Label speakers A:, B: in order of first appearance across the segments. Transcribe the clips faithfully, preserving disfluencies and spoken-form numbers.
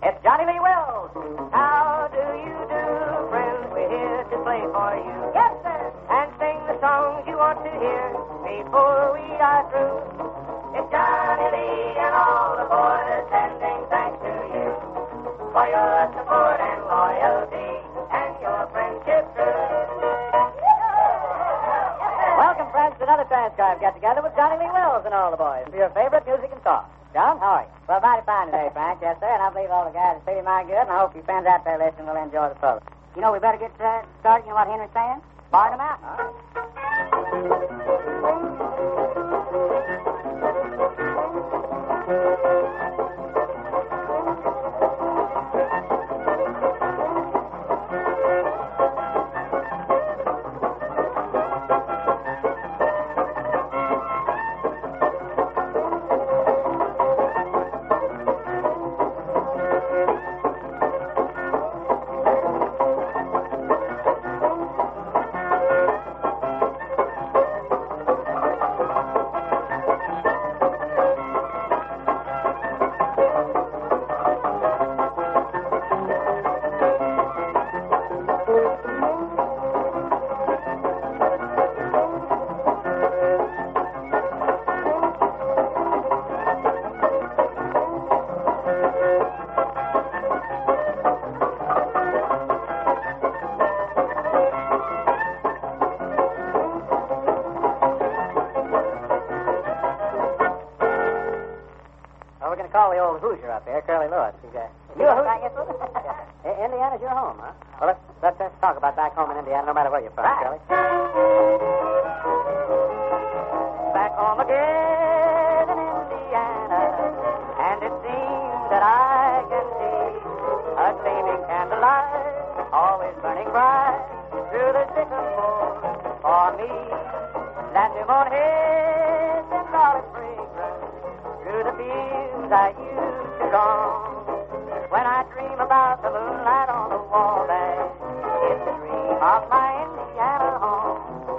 A: It's Johnny Lee Wills. How do you do, friends? We're here to play for you. Yes, sir. And sing the songs you want to hear before we are through. It's Johnny Lee and all the boys sending thanks to you for your support and loyalty and your friendship too. Welcome, friends, to another transcribe get-together with Johnny Lee Wills and all the boys for your favorite music and talk. John, how are you?
B: Well, mighty fine today, Frank. Yes, sir. And I believe all the guys are feeling mighty good, and I hope you fans out there listening will enjoy the program. You know, we better get uh, started. You know what Henry's saying? Barn them out. All right. We're going to call the old Hoosier up here, Curly Lewis. He's, uh, you a Hoosier? Yeah. Indiana's your home, huh? Well, let's, let's, let's talk about back home in Indiana, no matter where you're from, right. Curly. Back home again in Indiana, and it seems that I can see a gleaming candlelight, always burning bright through the sycamore for me. That new moon hits and solid fragrance through the fields I used to roam. When I dream about the moonlight on the wall there, it's a dream of my Indiana home.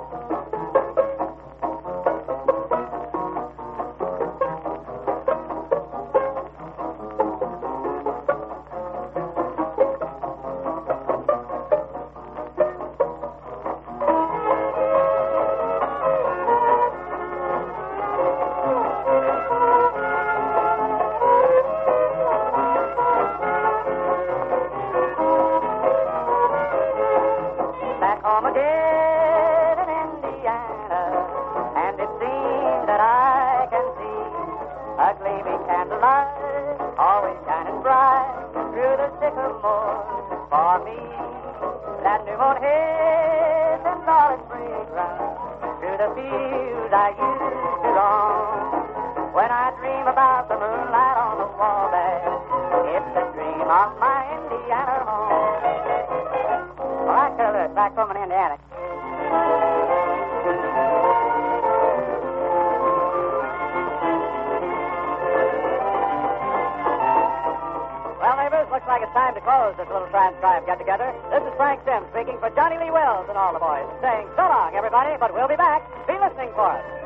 B: Home again in Indiana, and it seems that I can see a gleaming candlelight, always shining bright through the sycamore for me. That new moon hits and solid fragrance through the fields I used to roam. When I dream about the moonlight on the wall there, it's a dream of my Indiana home. All right, Curly, back home in Indiana. Well, neighbors, looks like it's time to close this little transcribe get-together. This is Frank Sims speaking for Johnny Lee Wills and all the boys, saying so long, everybody, but we'll be back. Be listening for us.